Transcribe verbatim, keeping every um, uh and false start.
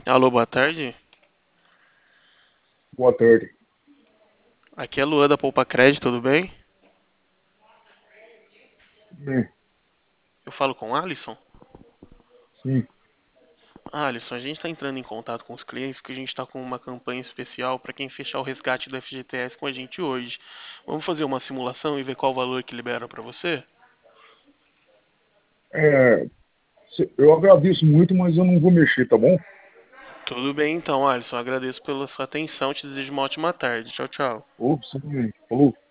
Alô, boa tarde. Boa tarde. Aqui é Luan da Poupa Crédito, tudo bem? Bem, Eu falo com o Alisson? sim. Ah, Alisson, a gente está entrando em contato com os clientes que a gente está com uma campanha especial para quem fechar o resgate do F G T S com a gente hoje. Vamos fazer uma simulação e ver qual o valor que libera para você? É, cê- eu agradeço muito, mas eu não vou mexer, tá bom? Tudo bem então, Alisson. Agradeço pela sua atenção. Te desejo uma ótima tarde. Tchau, tchau. Ô, você também. Falou.